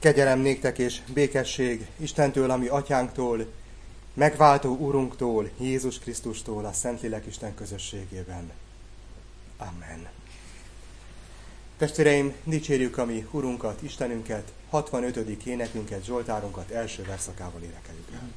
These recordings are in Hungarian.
Kegyelem néktek és békesség Istentől, ami atyánktól, megváltó Urunktól, Jézus Krisztustól, a Szentlélek Isten közösségében. Amen. Testvéreim, dicsérjük a mi Urunkat, Istenünket, 65. énekünket, Zsoltárunkat első verszakával énekeljük el.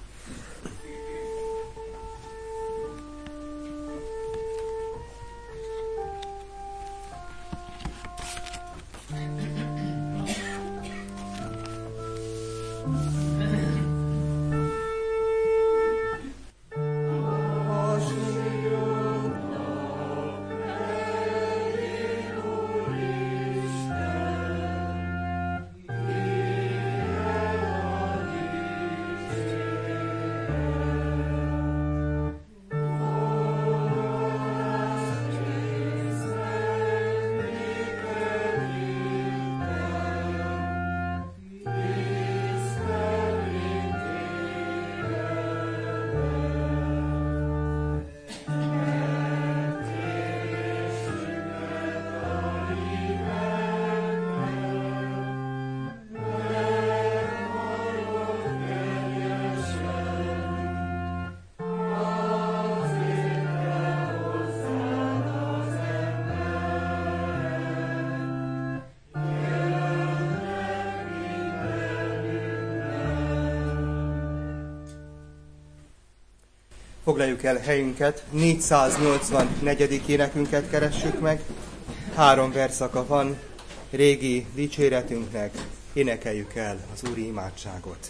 Foglaljuk el helyünket, 484. énekünket keressük meg. 3 verszaka van régi dicséretünknek, énekeljük el az úri imádságot.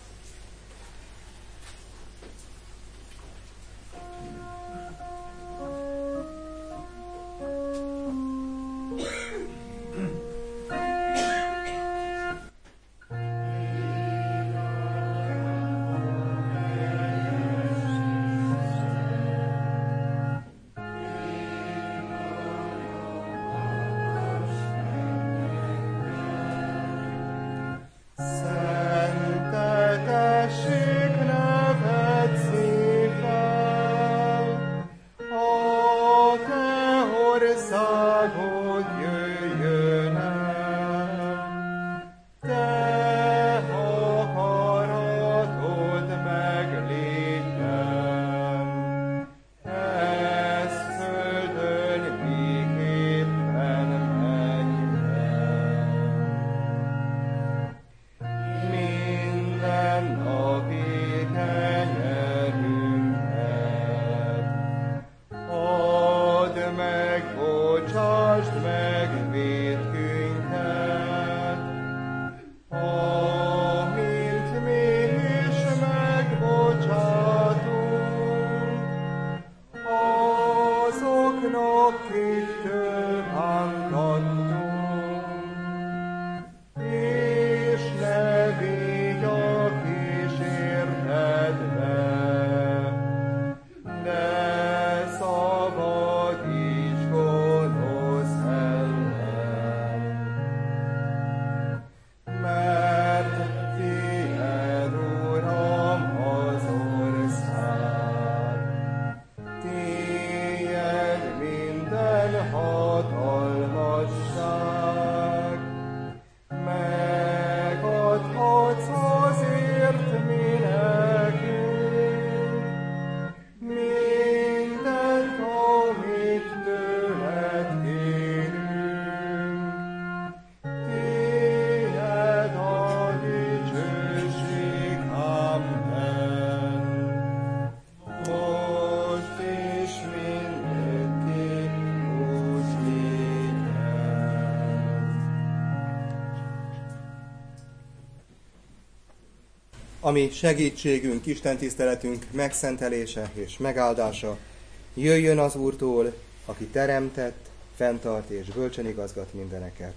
Ami segítségünk, istentiszteletünk megszentelése és megáldása jöjjön az Úrtól, aki teremtett, fenntart és bölcsen igazgat mindeneket.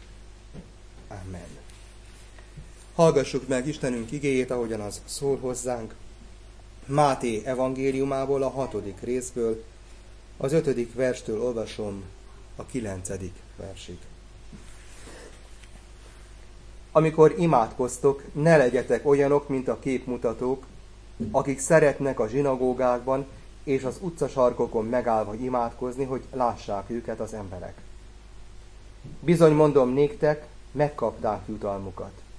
Amen. Hallgassuk meg Istenünk igéjét, ahogyan az szól hozzánk. Máté evangéliumából, a 6. részből, az 5. verstől olvasom a 9. versig. Amikor imádkoztok, ne legyetek olyanok, mint a képmutatók, akik szeretnek a zsinagógákban és az utcasarkokon megállva imádkozni, hogy lássák őket az emberek. Bizony mondom néktek, megkapták jutalmukat.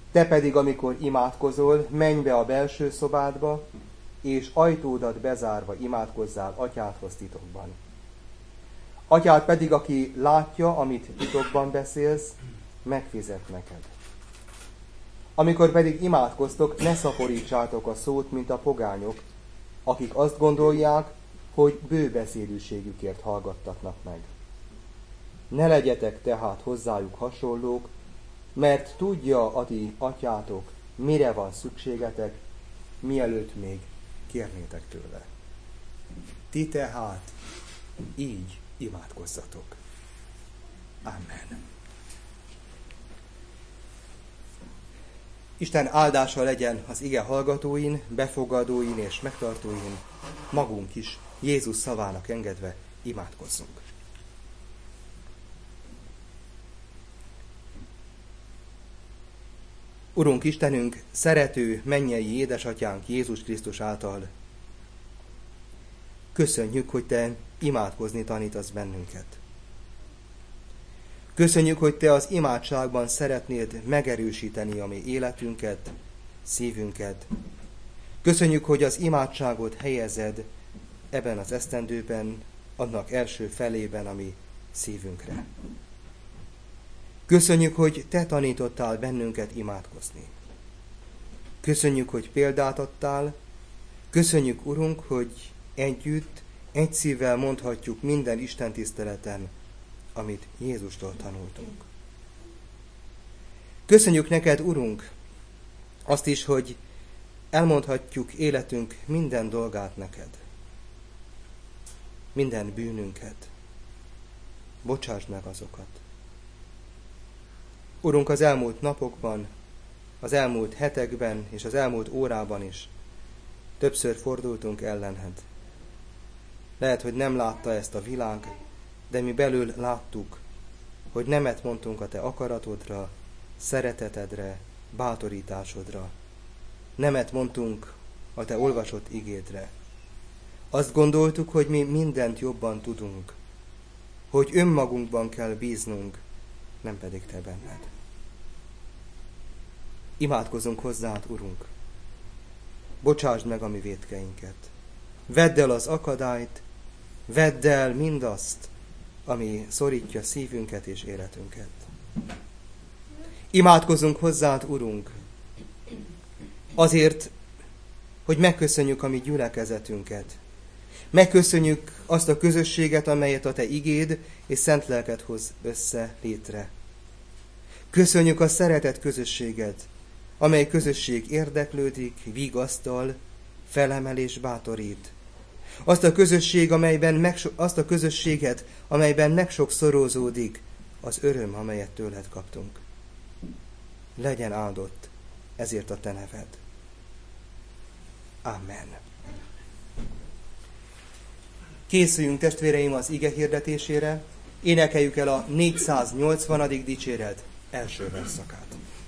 Te pedig, amikor imádkozol, menj be a belső szobádba, és ajtódat bezárva imádkozzál atyádhoz titokban. Atyád pedig, aki látja, amit titokban beszélsz, megfizet neked. Amikor pedig imádkoztok, ne szaporítsátok a szót, mint a pogányok, akik azt gondolják, hogy bőbeszédűségükért hallgattatnak meg. Ne legyetek tehát hozzájuk hasonlók, mert tudja a ti atyátok, mire van szükségetek, mielőtt még kérnétek tőle. Ti tehát így imádkozzatok. Amen. Isten áldása legyen az ige hallgatóin, befogadóin és megtartóin, magunk is Jézus szavának engedve imádkozzunk. Urunk Istenünk, szerető mennyei édesatyánk Jézus Krisztus által, köszönjük, hogy Te imádkozni tanítasz bennünket. Köszönjük, hogy Te az imádságban szeretnéd megerősíteni a mi életünket, szívünket. Köszönjük, hogy az imádságot helyezed ebben az esztendőben, annak első felében a mi szívünkre. Köszönjük, hogy Te tanítottál bennünket imádkozni. Köszönjük, hogy példát adtál. Köszönjük, Urunk, hogy együtt, egy szívvel mondhatjuk minden istentiszteleten, amit Jézustól tanultunk. Köszönjük neked, Urunk, azt is, hogy elmondhatjuk életünk minden dolgát neked. Minden bűnünket. Bocsásd meg azokat. Urunk, az elmúlt napokban, az elmúlt hetekben és az elmúlt órában is többször fordultunk ellened. Lehet, hogy nem látta ezt a világ, de mi belül láttuk, hogy nemet mondtunk a Te akaratodra, szeretetedre, bátorításodra. Nemet mondtunk a Te olvasott igédre. Azt gondoltuk, hogy mi mindent jobban tudunk, hogy önmagunkban kell bíznunk, nem pedig Te benned. Imádkozunk hozzád, Urunk. Bocsásd meg a mi vétkeinket. Vedd el az akadályt, vedd el mindazt, ami szorítja szívünket és életünket. Imádkozunk hozzád, Urunk, azért, hogy megköszönjük a mi gyülekezetünket. Megköszönjük azt a közösséget, amelyet a Te igéd és szent lelked hoz össze létre. Köszönjük a szeretet közösséget, amely közösség érdeklődik, vigasztal, felemel és bátorít. Azt a közösséget, amelyben megsokszorozódik az öröm, amelyet tőled kaptunk. Legyen áldott ezért a Te neved. Amen. Készüljünk, testvéreim, az ige hirdetésére, énekeljük el a 480. dicséret első versszakát.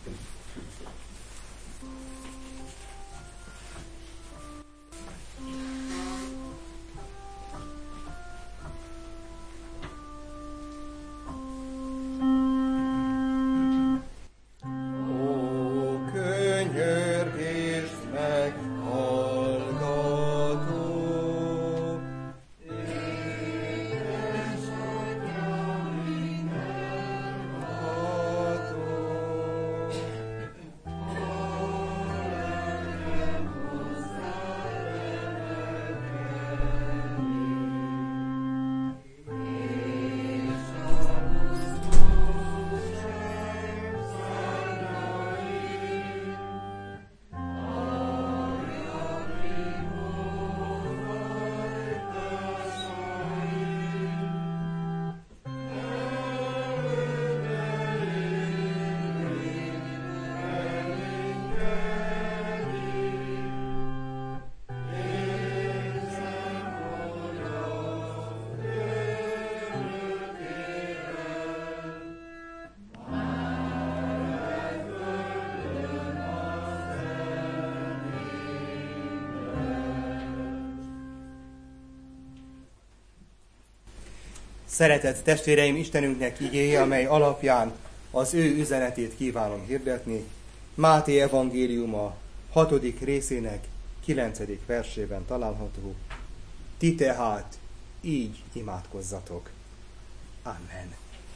Szeretett testvéreim, Istenünknek igéje, amely alapján az ő üzenetét kívánom hirdetni, Máté evangéliuma 6. részének 9. versében található. Ti tehát így imádkozzatok. Amen.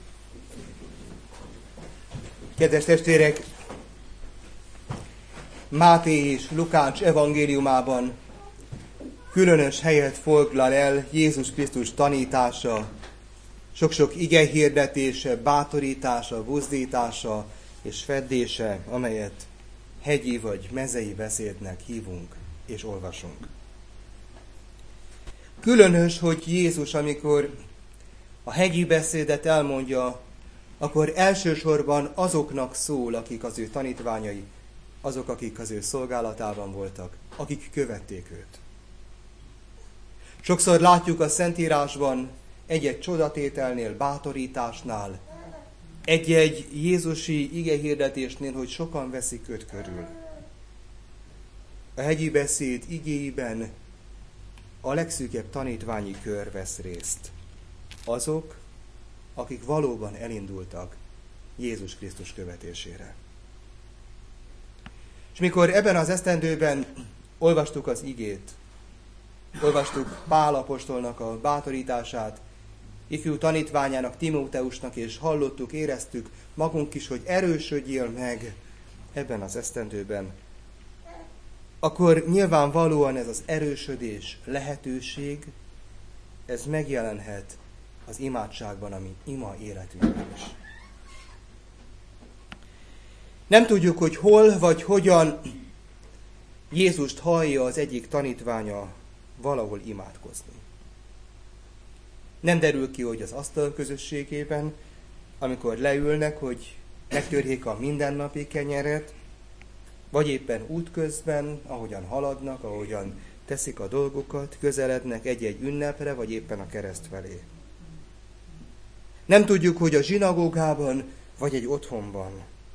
Kedves testvérek, Máté és Lukács evangéliumában különös helyet foglal el Jézus Krisztus tanítása, sok-sok igehirdetése, bátorítása, buzdítása és feddése, amelyet hegyi vagy mezei beszédnek hívunk és olvasunk. Különös, hogy Jézus, amikor a hegyi beszédet elmondja, akkor elsősorban azoknak szól, akik az ő tanítványai, azok, akik az ő szolgálatában voltak, akik követték őt. Sokszor látjuk a Szentírásban egy-egy csodatételnél, bátorításnál, egy-egy jézusi igehirdetésnél, hogy sokan veszik őt körül. A hegyi beszéd igéiben a legszűkebb tanítványi kör vesz részt. Azok, akik valóban elindultak Jézus Krisztus követésére. És mikor ebben az esztendőben olvastuk az igét, olvastuk Pál apostolnak a bátorítását, ifjú tanítványának, Timóteusnak, és hallottuk, éreztük magunk is, hogy erősödjél meg ebben az esztendőben, akkor nyilvánvalóan ez az erősödés lehetőség, ez megjelenhet az imádságban, ami ima életünkben is. Nem tudjuk, hogy hol vagy hogyan Jézust hallja az egyik tanítványa valahol imádkozni. Nem derül ki, hogy az asztal közösségében, amikor leülnek, hogy megtörjék a mindennapi kenyeret, vagy éppen útközben, ahogyan haladnak, ahogyan teszik a dolgokat, közelednek egy-egy ünnepre, vagy éppen a kereszt felé. Nem tudjuk, hogy a zsinagógában, vagy egy otthonban.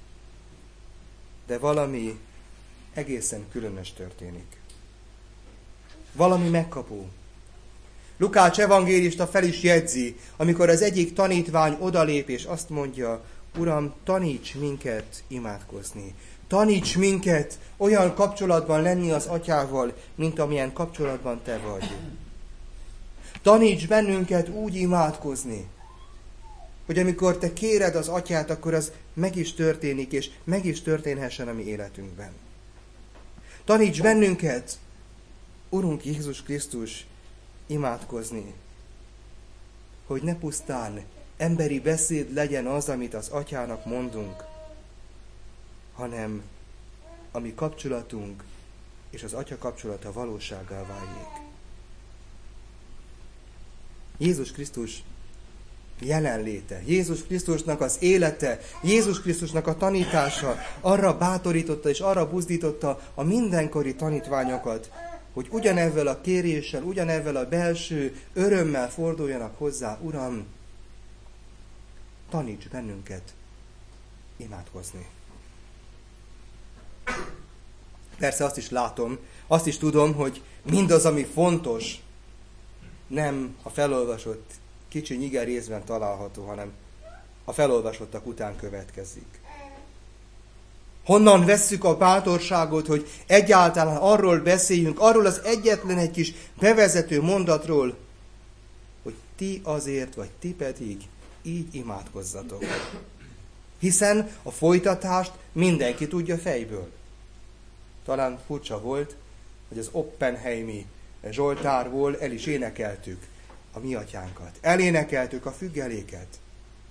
De valami egészen különös történik. Valami megkapó. Lukács evangélista fel is jegyzi, amikor az egyik tanítvány odalép és azt mondja, Uram, taníts minket imádkozni. Taníts minket olyan kapcsolatban lenni az Atyával, mint amilyen kapcsolatban te vagy. Taníts bennünket úgy imádkozni, hogy amikor te kéred az Atyát, akkor az meg is történik, és meg is történhessen a mi életünkben. Taníts bennünket, Urunk Jézus Krisztus, imádkozni, hogy ne pusztán emberi beszéd legyen az, amit az Atyának mondunk, hanem a mi kapcsolatunk és az Atya kapcsolata valósággá váljék. Jézus Krisztus jelenléte, Jézus Krisztusnak az élete, Jézus Krisztusnak a tanítása arra bátorította és arra buzdította a mindenkori tanítványokat, hogy ugyanezzel a kéréssel, ugyanezzel a belső örömmel forduljanak hozzá, Uram, taníts bennünket imádkozni. Persze azt is látom, azt is tudom, hogy mindaz, ami fontos, nem a felolvasott kicsi nyige részben található, hanem a felolvasottak után következik. Honnan vesszük a bátorságot, hogy egyáltalán arról beszéljünk, arról az egyetlen egy kis bevezető mondatról, hogy ti azért, vagy ti pedig így imádkozzatok. Hiszen a folytatást mindenki tudja fejből. Talán furcsa volt, hogy az Oppenheimi Zsoltárból el is énekeltük a mi atyánkat. Elénekeltük a függeléket.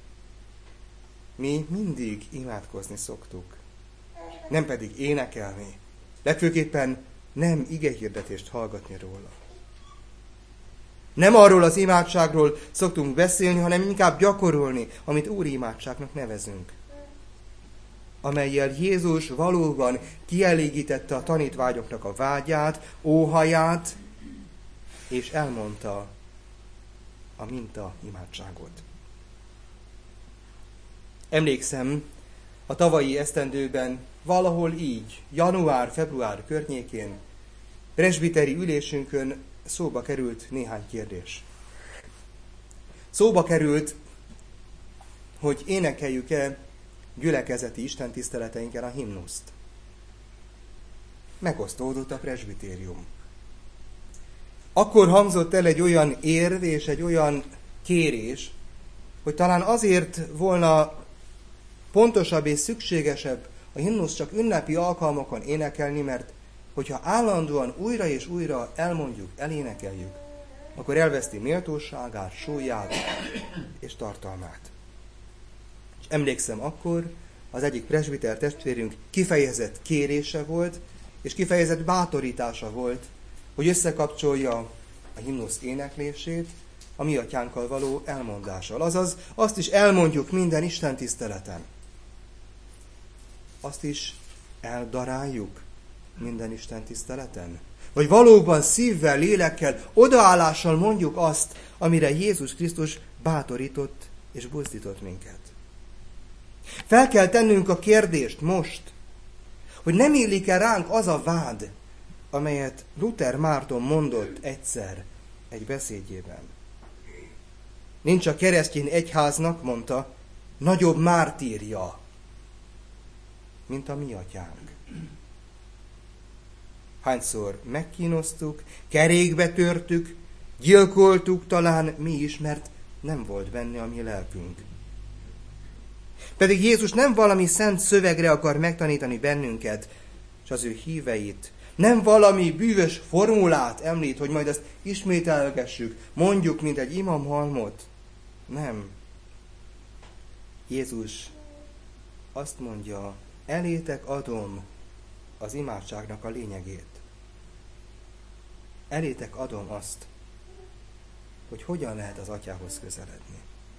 Mi mindig imádkozni szoktuk, nem pedig énekelni. Legfőképpen nem igehirdetést hallgatni róla. Nem arról az imádságról szoktunk beszélni, hanem inkább gyakorolni, amit úri imádságnak nevezünk. Amellyel Jézus valóban kielégítette a tanítványoknak a vágyát, óhaját, és elmondta a minta imádságot. Emlékszem, a tavalyi esztendőben valahol így, január-február környékén, presbiteri ülésünkön szóba került néhány kérdés. Szóba került, hogy énekeljük-e gyülekezeti istentiszteleteinken a himnuszt. megosztódott a presbitérium. Akkor hangzott el egy olyan érv és egy olyan kérés, hogy talán azért volna pontosabb és szükségesebb a himnusz csak ünnepi alkalmakon énekelni, mert hogyha állandóan újra és újra elmondjuk, elénekeljük, akkor elveszti méltóságát, súlyát és tartalmát. És emlékszem, akkor az egyik presbiter testvérünk kifejezett kérése volt, és kifejezett bátorítása volt, hogy összekapcsolja a himnusz éneklését a mi atyánkkal való elmondással. Azaz azt is elmondjuk minden Isten tiszteleten. Azt is eldaráljuk minden Isten tiszteleten. Vagy valóban szívvel, lélekkel, odaállással mondjuk azt, amire Jézus Krisztus bátorított és buzdított minket. Fel kell tennünk a kérdést most, hogy nem illik-e ránk az a vád, amelyet Luther Márton mondott egyszer egy beszédjében. Nincs a keresztény egyháznak, mondta, nagyobb mártírja, mint a mi atyánk. Hányszor megkínoztuk, kerékbe törtük, gyilkoltuk talán mi is, mert nem volt benne a mi lelkünk. Pedig Jézus nem valami szent szövegre akar megtanítani bennünket, és az ő híveit. Nem valami bűvös formulát említ, hogy majd azt ismételgessük, mondjuk, mint egy imamhalmot. Nem. Jézus azt mondja, elétek adom az imádságnak a lényegét. Elétek adom azt, hogy hogyan lehet az atyához közeledni.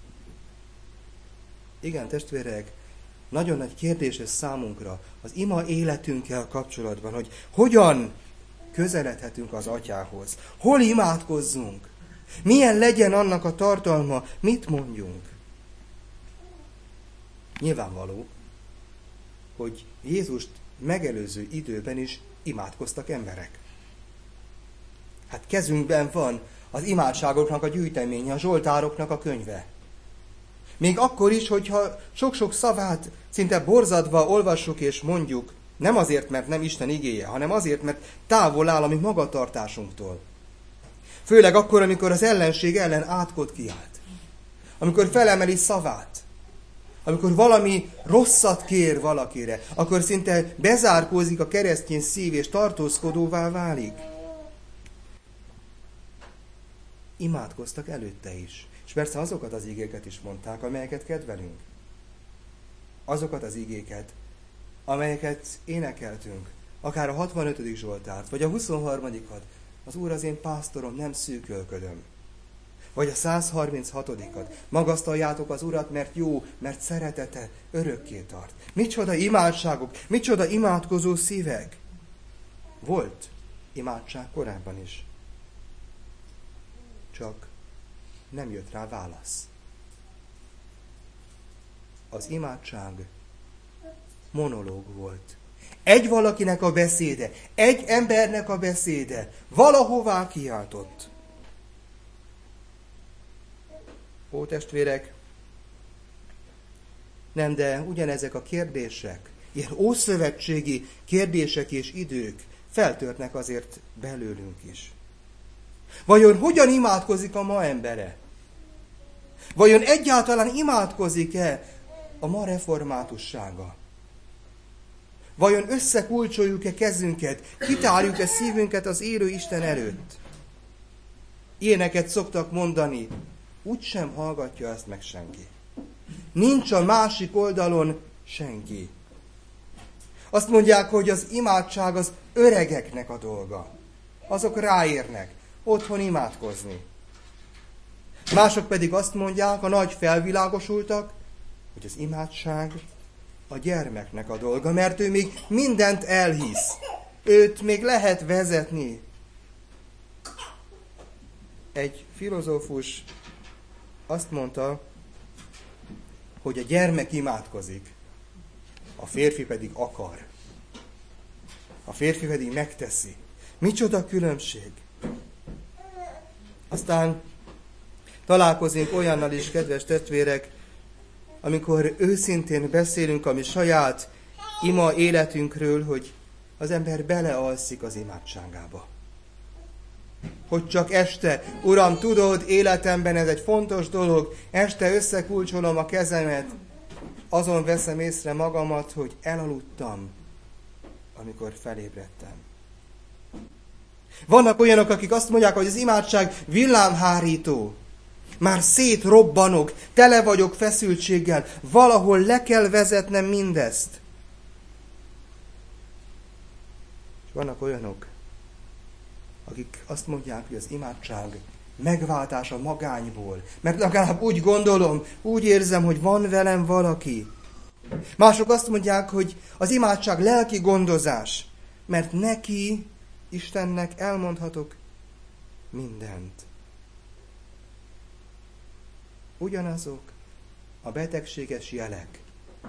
Igen, testvérek, nagyon nagy kérdés ez számunkra az ima életünkkel kapcsolatban, hogy hogyan közeledhetünk az atyához, hol imádkozzunk, milyen legyen annak a tartalma, mit mondjunk. Nyilvánvaló, hogy Jézust megelőző időben is imádkoztak emberek. Hát kezünkben van az imádságoknak a gyűjteménye, a zsoltároknak a könyve. Még akkor is, hogyha sok-sok szavát szinte borzadva olvassuk és mondjuk, nem azért, mert nem Isten igéje, hanem azért, mert távol áll a mi magatartásunktól. Főleg akkor, amikor az ellenség ellen átkot kiált. Amikor felemeli szavát. Amikor valami rosszat kér valakire, akkor szinte bezárkózik a keresztény szív és tartózkodóvá válik. Imádkoztak előtte is. És persze azokat az igéket is mondták, amelyeket kedvelünk. Azokat az igéket, amelyeket énekeltünk. Akár a 65. Zsoltárt, vagy a 23-at. Az Úr az én pásztorom, nem szűkölködöm. Vagy a 136-at. Magasztaljátok az Urat, mert jó, mert szeretete örökké tart. Micsoda imádságok, micsoda imádkozó szívek. Volt imádság korábban is. Csak nem jött rá válasz. Az imádság monológ volt. Egy valakinek a beszéde, egy embernek a beszéde valahová kiáltott. Ó, testvérek, nem, de ugyanezek a kérdések, ilyen ószövetségi kérdések és idők feltörnek azért belőlünk is. Vajon hogyan imádkozik a ma embere? Vajon egyáltalán imádkozik-e a ma reformátussága? Vajon összekulcsoljuk-e kezünket, kitárjuk-e szívünket az élő Isten előtt? Ilyeneket szoktak mondani, úgysem hallgatja ezt meg senki. Nincs a másik oldalon senki. Azt mondják, hogy az imádság az öregeknek a dolga. Azok ráérnek otthon imádkozni. Mások pedig azt mondják, a nagy felvilágosultak, hogy az imádság a gyermeknek a dolga, mert ő még mindent elhisz. Őt még lehet vezetni. Egy filozófus azt mondta, hogy a gyermek imádkozik, a férfi pedig akar. A férfi pedig megteszi. Micsoda különbség! Aztán találkozunk olyannal is, kedves testvérek, amikor őszintén beszélünk a mi saját ima életünkről, hogy az ember belealszik az imádságába. Hogy csak este, Uram, tudod, életemben ez egy fontos dolog, este összekulcsolom a kezemet, azon veszem észre magamat, hogy elaludtam, amikor felébredtem. Vannak olyanok, akik azt mondják, hogy az imádság villámhárító. Már szétrobbanok, tele vagyok feszültséggel, valahol le kell vezetnem mindezt. És vannak olyanok, akik azt mondják, hogy az imádság megváltás a magányból. Mert legalább úgy gondolom, úgy érzem, hogy van velem valaki. Mások azt mondják, hogy az imádság lelki gondozás. Mert neki, Istennek elmondhatok mindent. Ugyanazok a betegséges jelek.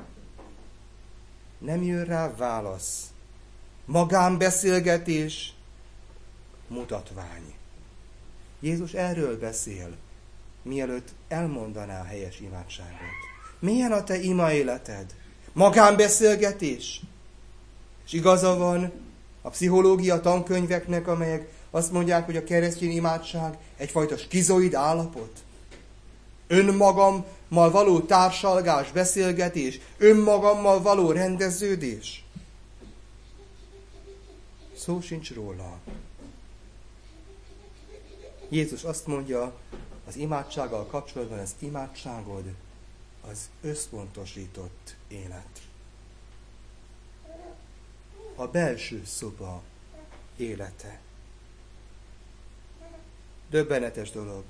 Nem jön rá válasz. Magánbeszélgetés, mutatvány. Jézus erről beszél, mielőtt elmondaná a helyes imádságot. Milyen a te ima életed? Magánbeszélgetés? És igaza van a pszichológia tankönyveknek, amelyek azt mondják, hogy a keresztény imádság egyfajta skizoid állapot. Önmagammal való társalgás, beszélgetés, önmagammal való rendeződés. Szó sincs róla. Jézus azt mondja, az imádsággal kapcsolatban az imádságod az összpontosított élet. A belső szoba élete. Döbbenetes dolog.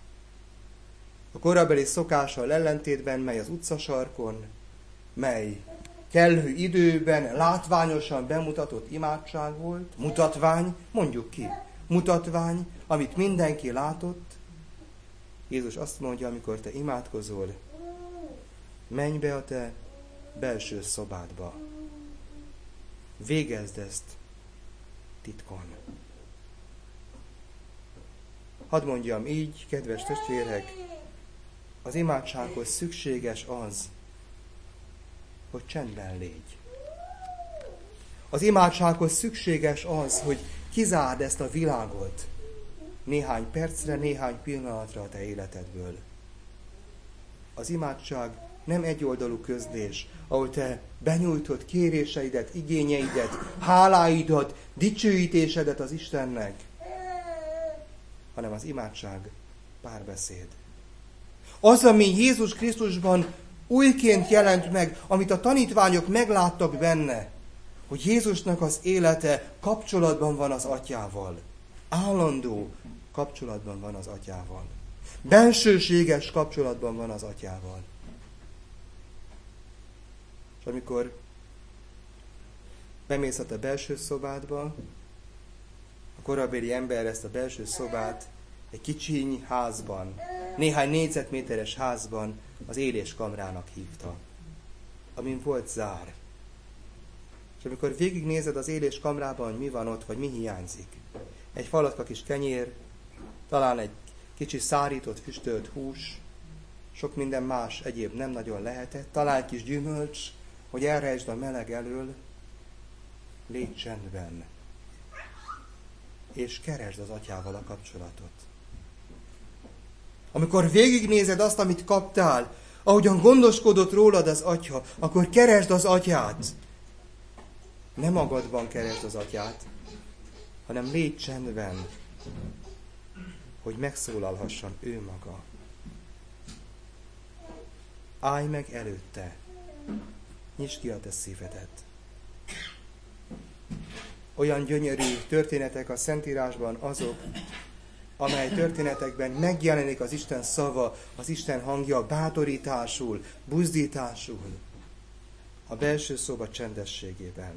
A korabeli szokással ellentétben, mely az utcasarkon, mely kellő időben látványosan bemutatott imádság volt, mutatvány, mondjuk ki, mutatvány, amit mindenki látott. Jézus azt mondja, amikor te imádkozol, menj be a te belső szobádba. Végezd ezt titkon. Hadd mondjam így, kedves testvérek, az imádsághoz szükséges az, hogy csendben légy. Az imádsághoz szükséges az, hogy kizárd ezt a világot néhány percre, néhány pillanatra a te életedből. Az imádság nem egyoldalú közlés, ahol te benyújtod kéréseidet, igényeidet, háláidat, dicsőítésedet az Istennek, hanem az imádság párbeszéd. Az, ami Jézus Krisztusban újként jelent meg, amit a tanítványok megláttak benne, hogy Jézusnak az élete kapcsolatban van az Atyával. Állandó kapcsolatban van az Atyával. Bensőséges kapcsolatban van az Atyával. És amikor bemész a te belső szobádba, a korabéli ember ezt a belső szobát egy kicsiny házban, néhány négyzetméteres házban az éléskamrának hívta, amin volt zár. És amikor végignézed az éléskamrában, hogy mi van ott, vagy mi hiányzik, egy falatka kis kenyér, talán egy kicsi szárított, füstölt hús, sok minden más egyéb nem nagyon lehetett, talán egy kis gyümölcs, hogy elrejtsd a meleg elől, légy csendben, és keresd az Atyával a kapcsolatot. Amikor végignézed azt, amit kaptál, ahogyan gondoskodott rólad az Atya, akkor keresd az Atyát. Nem magadban keresd az Atyát, hanem légy csendben, hogy megszólalhasson ő maga. Állj meg előtte, nyisd ki a te szívedet. Olyan gyönyörű történetek a Szentírásban azok, amely történetekben megjelenik az Isten szava, az Isten hangja bátorításul, buzdításul, a belső szoba csendességében.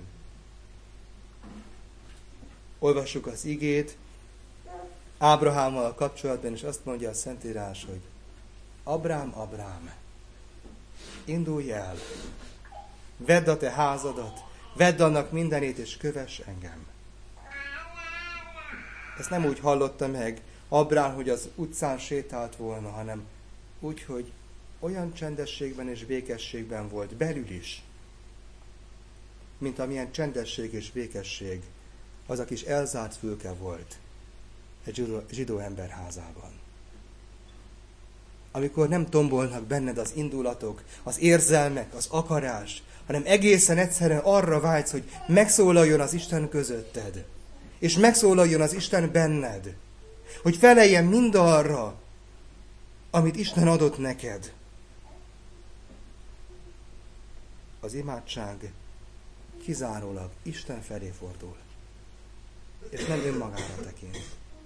Olvassuk az igét Ábrahámmal kapcsolatban, és azt mondja a Szentírás, hogy Abrám, Abrám, indulj el, vedd a te házadat, vedd annak mindenét, és kövess engem. Ezt nem úgy hallotta meg Abrám, hogy az utcán sétált volna, hanem úgy, hogy olyan csendességben és békességben volt belül is, mint amilyen csendesség és békesség az a kis elzárt fülke volt egy zsidó ember házában. Amikor nem tombolnak benned az indulatok, az érzelmek, az akarás, hanem egészen egyszerűen arra vágysz, hogy megszólaljon az Isten közötted, és megszólaljon az Isten benned, hogy feleljen mindarra, amit Isten adott neked. Az imádság kizárólag Isten felé fordul, és nem önmagára tekint.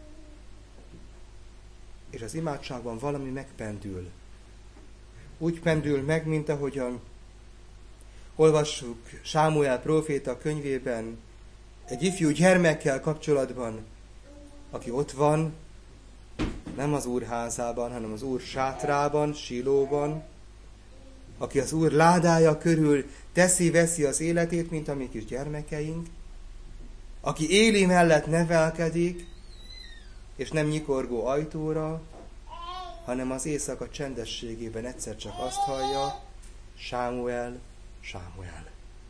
És az imádságban valami megpendül. Úgy pendül meg, mint ahogyan olvassuk Sámuel próféta könyvében egy ifjú gyermekkel kapcsolatban, aki ott van, nem az Úr házában, hanem az Úr sátrában, Sílóban, aki az Úr ládája körül teszi-veszi az életét, mint a mi kis gyermekeink, aki Éli mellett nevelkedik, és nem nyikorgó ajtóra, hanem az éjszaka csendességében egyszer csak azt hallja, Sámuel, Sámuel.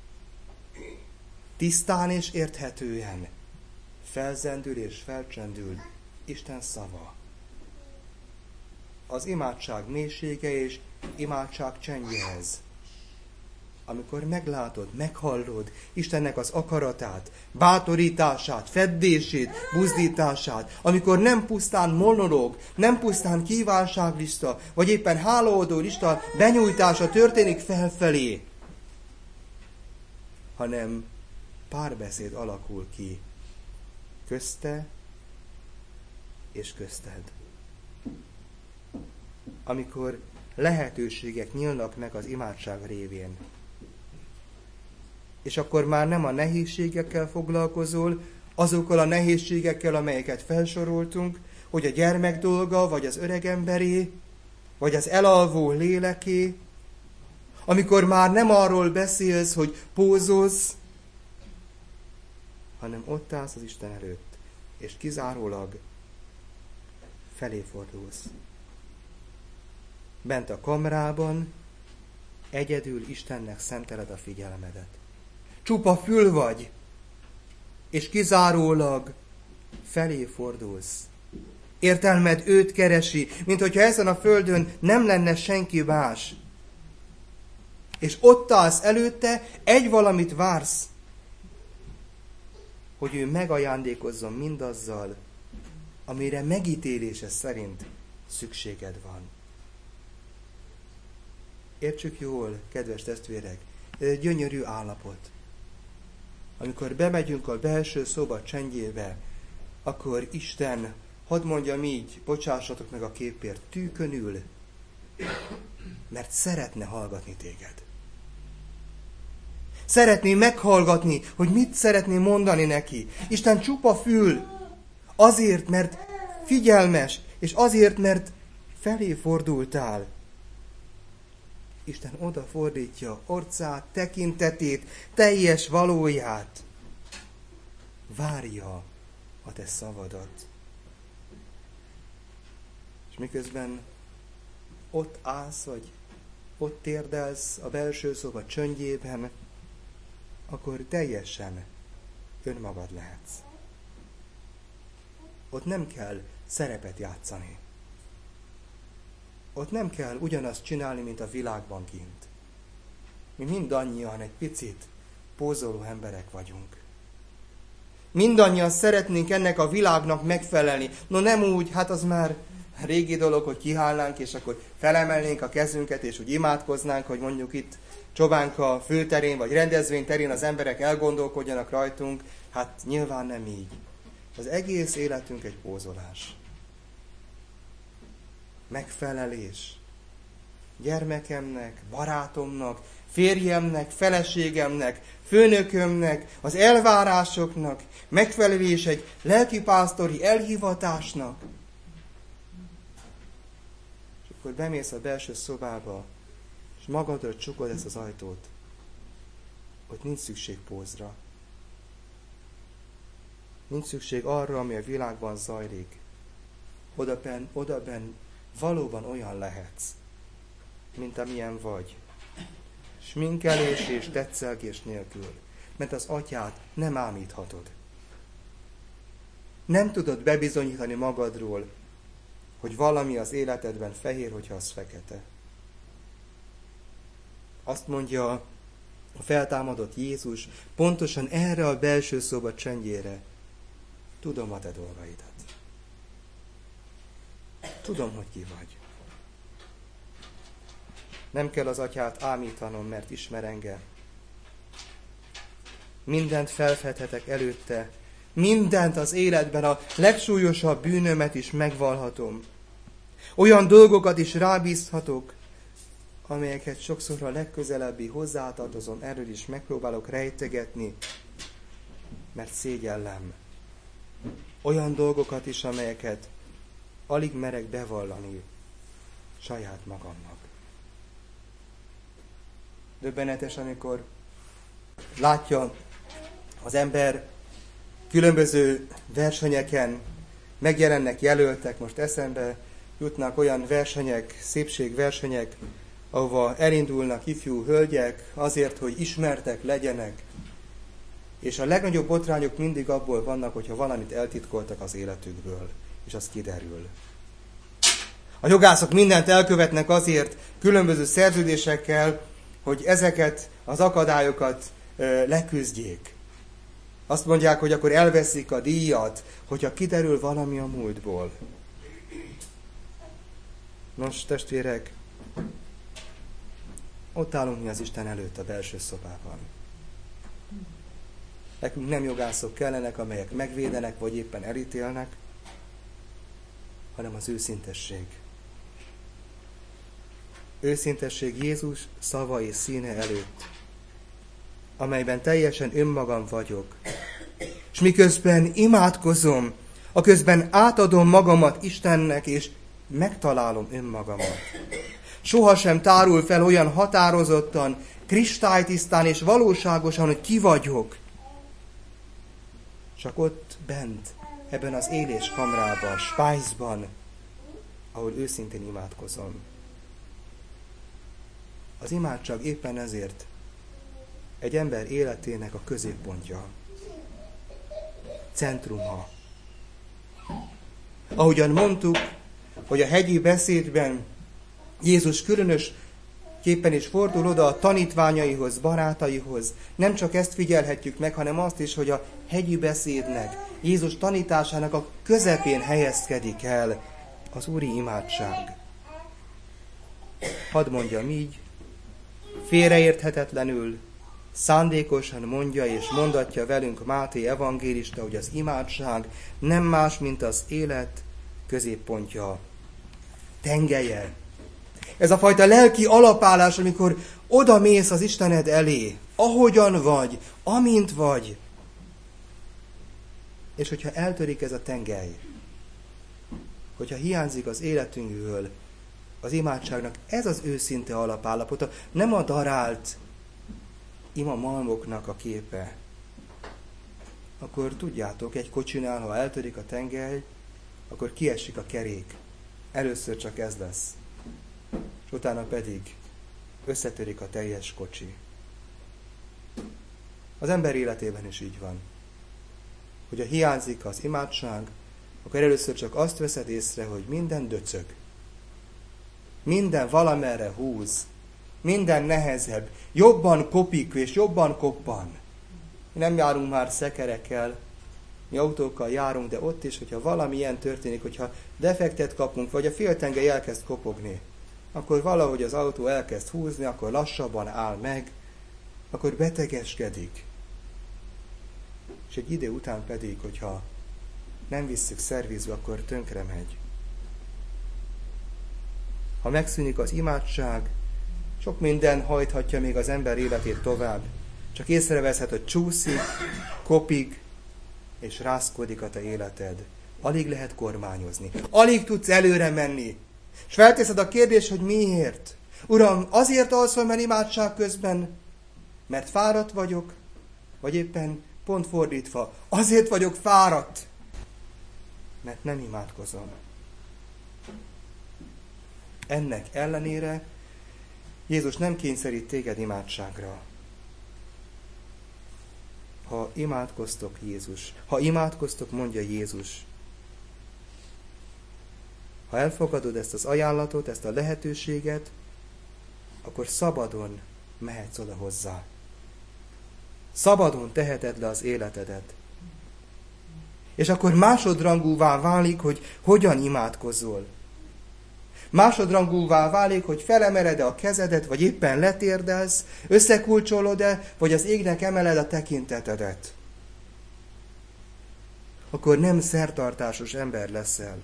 Tisztán és érthetően felzendül és felcsendül Isten szava. Az imádság mélysége és imádság csendje ez. Amikor meglátod, meghallod Istennek az akaratát, bátorítását, feddését, buzdítását, amikor nem pusztán monológ, nem pusztán kívánságlista, vagy éppen hálaadó lista benyújtása történik felfelé, hanem párbeszéd alakul ki közte és közted. Amikor lehetőségek nyílnak meg az imádság révén. És akkor már nem a nehézségekkel foglalkozol, azokkal a nehézségekkel, amelyeket felsoroltunk, hogy a gyermek dolga, vagy az öregemberé, vagy az elalvó léleké, amikor már nem arról beszélsz, hogy pózolsz, hanem ott állsz az Isten előtt, és kizárólag felé fordulsz. Bent a kamrában egyedül Istennek szenteled a figyelmedet. Csupa fül vagy, és kizárólag felé fordulsz. Értelmed őt keresi, mint hogyha ezen a földön nem lenne senki más. És ott állsz előtte, egy valamit vársz, hogy ő megajándékozzon mindazzal, amire megítélése szerint szükséged van. Értsük jól, kedves testvérek, ez egy gyönyörű állapot. Amikor bemegyünk a belső szoba csendjébe, akkor Isten, hadd mondjam így, bocsássatok meg a képért, tűkön ül, mert szeretne hallgatni téged. Szeretné meghallgatni, hogy mit szeretné mondani neki. Isten csupa fül, azért, mert figyelmes, és azért, mert felé fordultál. Isten odafordítja orcát, tekintetét, teljes valóját. Várja a te szavadat. És miközben ott állsz, vagy ott térdelsz a belső szoba csöndjében, akkor teljesen önmagad lehetsz. Ott nem kell szerepet játszani. Ott nem kell ugyanazt csinálni, mint a világban kint. Mi mindannyian egy picit pózoló emberek vagyunk. Mindannyian szeretnénk ennek a világnak megfelelni. No nem úgy, hát az már régi dolog, hogy kihállnánk, és akkor felemelnénk a kezünket, és úgy imádkoznánk, hogy mondjuk itt Csobánka főterén, vagy rendezvényterén az emberek elgondolkodjanak rajtunk. Hát nyilván nem így. Az egész életünk egy pózolás. Megfelelés. Gyermekemnek, barátomnak, férjemnek, feleségemnek, főnökömnek, az elvárásoknak, megfelelés egy lelkipásztori elhivatásnak. És akkor bemész a belső szobába, és magadra csukod ezt az ajtót. Ott nincs szükség pózra. Nincs szükség arra, ami a világban zajlik. Odaben valóban olyan lehetsz, mint amilyen vagy. Sminkelés és tetszelgés nélkül. mert az atyát nem ámíthatod. Nem tudod bebizonyítani magadról, hogy valami az életedben fehér, hogyha az fekete. Azt mondja a feltámadott Jézus pontosan erre a belső szoba csendjére: tudom a te dolgaidat. Tudom, hogy ki vagy. Nem kell az atyát ámítanom, mert ismer engem. Mindent felfedhetek előtte, mindent az életben, a legsúlyosabb bűnömet is megvallhatom. Olyan dolgokat is rábízhatok, amelyeket sokszor a legközelebbi hozzátartozom, erről is megpróbálok rejtegetni, mert szégyellem. Olyan dolgokat is, amelyeket alig merek bevallani saját magamnak. Döbbenetes, amikor látja az ember, különböző versenyeken megjelennek jelöltek, most eszembe jutnak olyan versenyek, szépségversenyek, ahova elindulnak ifjú hölgyek azért, hogy ismertek legyenek. És a legnagyobb botrányok mindig abból vannak, hogyha valamit eltitkoltak az életükből, és az kiderül. A jogászok mindent elkövetnek azért, különböző szerződésekkel, hogy ezeket az akadályokat leküzdjék. Azt mondják, hogy akkor elveszik a díjat, hogyha kiderül valami a múltból. Nos, testvérek, ott állunk mi az Isten előtt a belső szobában. Nekünk nem jogászok kellenek, amelyek megvédenek, vagy éppen elítélnek, hanem az őszintesség. Őszintesség Jézus szava és színe előtt, amelyben teljesen önmagam vagyok. És miközben imádkozom, aközben átadom magamat Istennek, és megtalálom önmagamat. Sohasem tárul fel olyan határozottan, kristálytisztán és valóságosan, hogy ki vagyok. Csak ott bent, ebben az éléskamrában, spájzban, ahol őszintén imádkozom. Az imádság éppen ezért egy ember életének a középpontja, centruma. Ahogyan mondtuk, hogy a hegyi beszédben Jézus különösképpen is fordul oda a tanítványaihoz, barátaihoz. Nem csak ezt figyelhetjük meg, hanem azt is, hogy a hegyi beszédnek, Jézus tanításának a közepén helyezkedik el az úri imádság. Hadd mondjam így, félreérthetetlenül, szándékosan mondja és mondatja velünk Máté evangélista, hogy az imádság nem más, mint az élet középpontja, tengelye. Ez a fajta lelki alapállás, amikor oda mész az Istened elé, ahogyan vagy, amint vagy. És hogyha eltörik ez a tengely, hogyha hiányzik az életünkből az imádságnak ez az őszinte alapállapota, nem a darált imamalmoknak a képe, akkor tudjátok, egy kocsinál, ha eltörik a tengely, akkor kiesik a kerék. Először csak ez lesz. És utána pedig összetörik a teljes kocsi. Az ember életében is így van. Hogyha hiányzik az imádság, akkor először csak azt veszed észre, hogy minden döcög. Minden valamerre húz. Minden nehezebb. Jobban kopik és jobban koppan. Mi nem járunk már szekerekkel, mi autókkal járunk, de ott is, hogyha valami ilyen történik, hogyha defektet kapunk, vagy a féltengely elkezd kopogni, akkor valahogy az autó elkezd húzni, akkor lassabban áll meg, akkor betegeskedik. És egy idő után pedig, hogyha nem visszük szervizbe, akkor tönkre megy. Ha megszűnik az imádság, sok minden hajthatja még az ember életét tovább. Csak észreveszed, hogy csúszik, kopik, és rázkodik a te életed. Alig lehet kormányozni. Alig tudsz előre menni. És felteszed a kérdést, hogy miért? Uram, azért alszol, mert imádság közben, mert fáradt vagyok, vagy éppen pont fordítva, azért vagyok fáradt, mert nem imádkozom. Ennek ellenére Jézus nem kényszerít téged imádságra. ha imádkoztok, Jézus. Ha imádkoztok, mondja Jézus. Ha elfogadod ezt az ajánlatot, ezt a lehetőséget, akkor szabadon mehetsz oda hozzá. Szabadon teheted le az életedet. És akkor másodrangúvá válik, hogy hogyan imádkozol. Másodrangúvá válik, hogy felemeled-e a kezedet, vagy éppen letérdelsz, összekulcsolod-e, vagy az égnek emeled a tekintetedet. Akkor nem szertartásos ember leszel,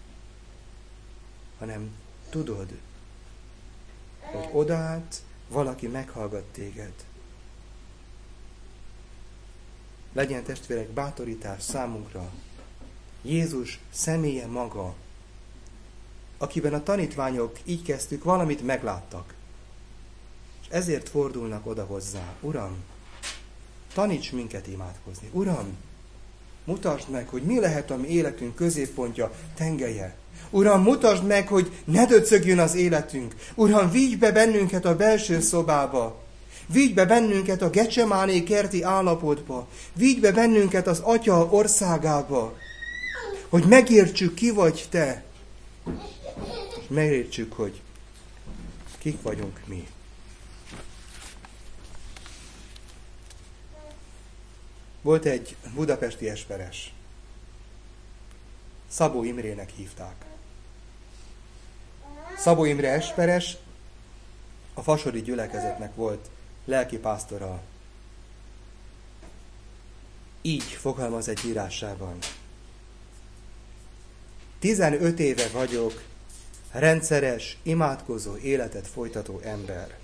hanem tudod, hogy odaállt, valaki meghallgat téged. Legyen, testvérek, bátorítás számunkra. Jézus személye maga, akiben a tanítványok, így kezdtük, valamit megláttak. És ezért fordulnak oda hozzá. Uram, taníts minket imádkozni. Uram, mutasd meg, hogy mi lehet a mi életünk középpontja, tengelye. Uram, mutasd meg, hogy ne döcögjön az életünk. Uram, vigy be bennünket a belső szobába. Vigy be bennünket a Gecsemáné kerti állapotba. Vigy be bennünket az Atya országába. Hogy megértsük, ki vagy te. És megértsük, hogy kik vagyunk mi. Volt egy budapesti esperes. Szabó Imrének hívták. Szabó Imre esperes a fasori gyülekezetnek volt lelkipásztora. Így fogalmaz egy írásában. 15 éve vagyok rendszeres, imádkozó életet folytató ember.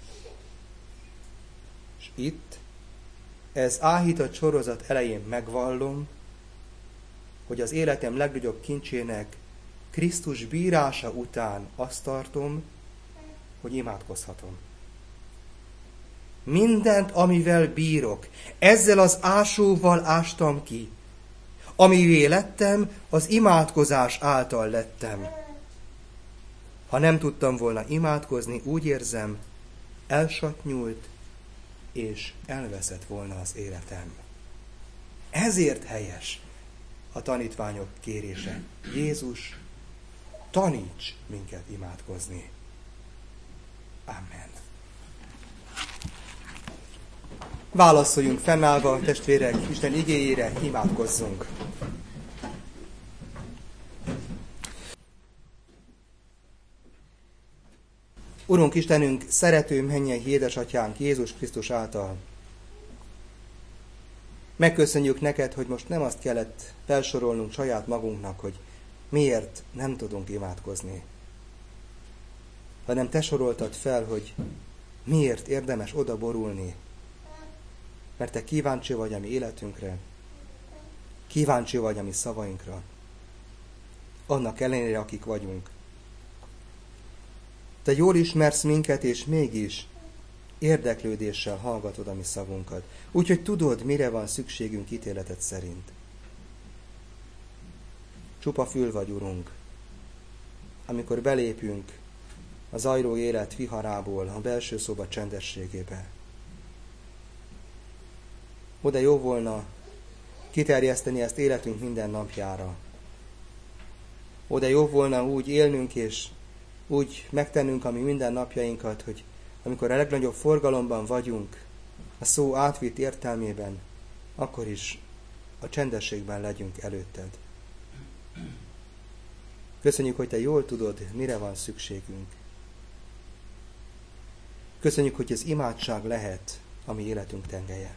És itt, ez áhított sorozat elején megvallom, hogy az életem legnagyobb kincsének Krisztus bírása után azt tartom, hogy imádkozhatom. Mindent, amivel bírok, ezzel az ásóval ástam ki. Amivé lettem, az imádkozás által lettem. Ha nem tudtam volna imádkozni, úgy érzem, elsatnyult és elveszett volna az életem. Ezért helyes a tanítványok kérése. Jézus, taníts minket imádkozni. Amen. Válaszoljunk fennállva, testvérek, Isten igéjére, imádkozzunk. Urunk Istenünk, szerető mennyei édesatyánk Jézus Krisztus által. Megköszönjük neked, hogy most nem azt kellett felsorolnunk saját magunknak, hogy miért nem tudunk imádkozni, hanem te soroltad fel, hogy miért érdemes oda borulni, mert te kíváncsi vagy a mi életünkre, kíváncsi vagy a mi szavainkra, annak ellenére, akik vagyunk. Te jól ismersz minket, és mégis érdeklődéssel hallgatod a mi szavunkat. Úgyhogy tudod, mire van szükségünk ítéleted szerint. Csupa fül vagy, Urunk, amikor belépünk a zajló élet viharából a belső szoba csendességébe. Oda jó volna kiterjeszteni ezt életünk minden napjára. Oda jó volna úgy élnünk és úgy megtennünk a mi mindennapjainkat, hogy amikor a legnagyobb forgalomban vagyunk, a szó átvitt értelmében, akkor is a csendességben legyünk előtted. Köszönjük, hogy te jól tudod, mire van szükségünk. Köszönjük, hogy az imádság lehet a mi életünk tengelye.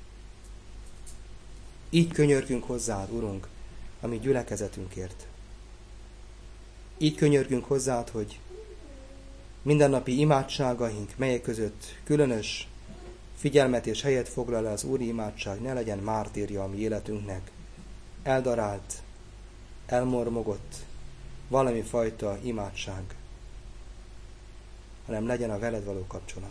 Így könyörgünk hozzád, Urunk, a mi gyülekezetünkért. Így könyörgünk hozzád, hogy mindennapi imádságaink, melyek között különös figyelmet és helyet foglal az úri imádság, ne legyen mártírja a mi életünknek, eldarált, elmormogott valami fajta imádság, hanem legyen a veled való kapcsolat.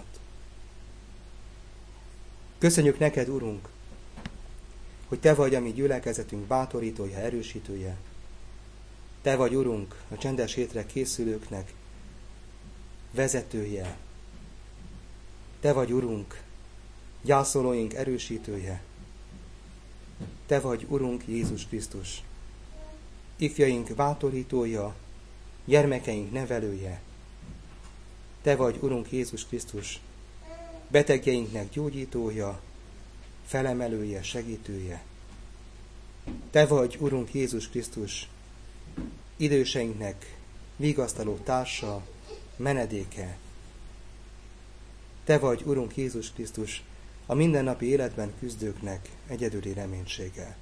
Köszönjük neked, Urunk, hogy te vagy a mi gyülekezetünk bátorítója, erősítője. Te vagy, Urunk, a csendes hétre készülőknek vezetője. Te vagy, Urunk, gyászolóink erősítője. Te vagy, Urunk Jézus Krisztus, ifjaink bátorítója, gyermekeink nevelője. Te vagy, Urunk Jézus Krisztus, betegjeinknek gyógyítója, felemelője, segítője. Te vagy, Urunk Jézus Krisztus, időseinknek vigasztaló társa, menedéke. Te vagy, Urunk Jézus Krisztus, a mindennapi életben küzdőknek egyedüli reménysége.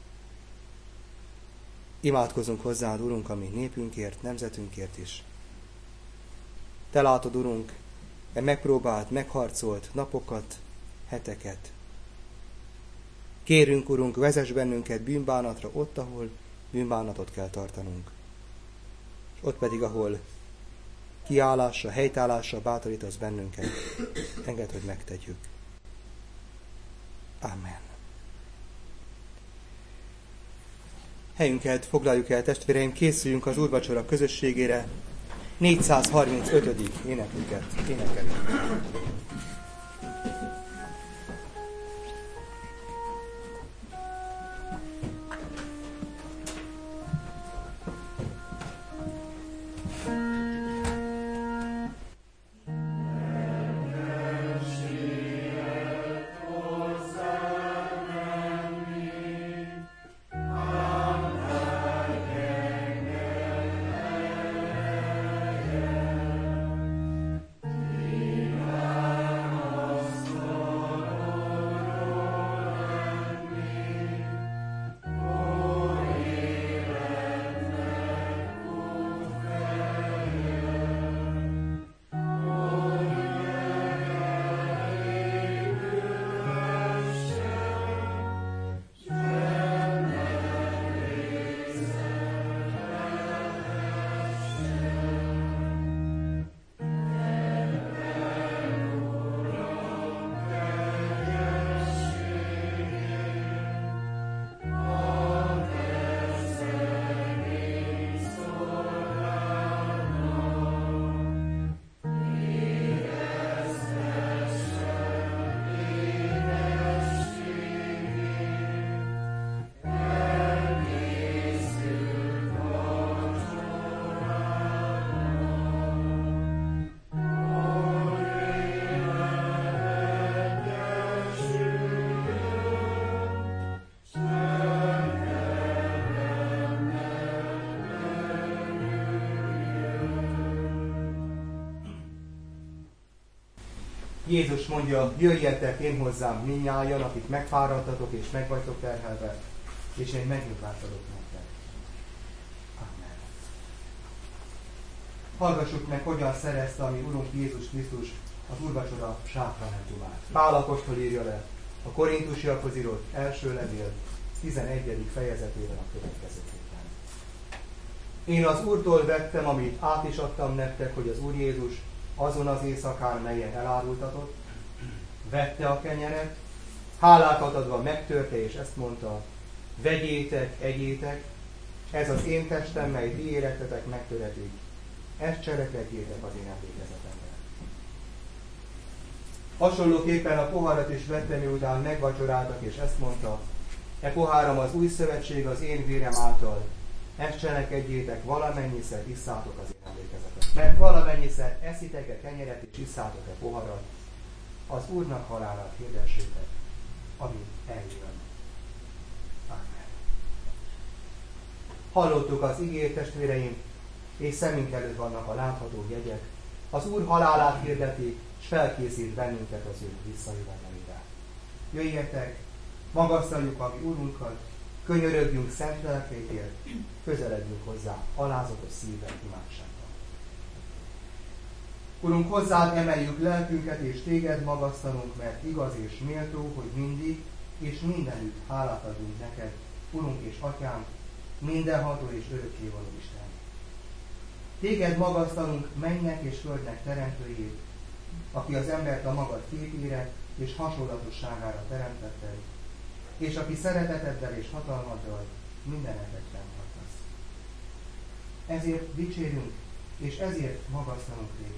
Imádkozunk hozzád, Urunk, a mi népünkért, nemzetünkért is. Te látod, Urunk, megpróbált, megharcolt napokat, heteket. Kérünk, Urunk, vezess bennünket bűnbánatra ott, ahol bűnbánatot kell tartanunk. És ott pedig, ahol kiállásra, helytállásra bátorítasz bennünket, engedd, hogy megtegyük. Amen. Helyünket foglaljuk el, testvéreim, készüljünk az úrvacsora közösségére. 435. énekünket énekeljük. Jézus mondja, jöjjetek én hozzám mindnyájan, akik megfáradtatok és meg vagytok terhelve, és én megnyugvátadok nektek. Amen. Hallgassuk meg, hogyan szerezte a mi Urunk Jézus Krisztus az úrvacsora sákramentumát. Pál apostol írja le a Korintusiakhoz írott első levél 11. fejezetében a következőképpen. Én az Úrtól vettem, amit át is adtam nektek, hogy az Úr Jézus azon az éjszakán, melyen elárultatott, vette a kenyeret, hálát adva megtörte, és ezt mondta, vegyétek, egyétek, ez az én testem, mely ti életetek megtöretik, ezt cselekedjétek az én emlékezetemre. Hasonlóképpen a poharat is vette, miután megvacsoráltak, és ezt mondta, e poháram az új szövetség az én vérem által, ezt cselekedjétek, valamennyiszer isszátok az én emlékezetemre. Mert valamennyiszer eszitek-e kenyeret és isszátok-e poharat, az Úrnak halálát hirdessétek, amíg eljön. Amen. Hallottuk az igét, testvéreim, és szemünk előtt vannak a látható jegyek. Az Úr halálát hirdeti, és felkészít bennünket az ő visszajövetelére. Jöjjetek, magasztaljuk a mi Úrunkat, könyörögjünk szent lelkéért, közeledjünk hozzá alázatos szívvel, imádsággal. Urunk, hozzád emeljük lelkünket, és téged magasztalunk, mert igaz és méltó, hogy mindig és mindenütt hálát adunk neked, Urunk és Atyánk, mindenható és örökkévaló Isten. Téged magasztalunk mennyek és földnek teremtőjét, aki az embert a magad képére és hasonlatosságára teremtetted, és aki szereteteddel és hatalmaddal mindenetet fenntartasz. Ezért dicsérünk, és ezért magasztalunk téged.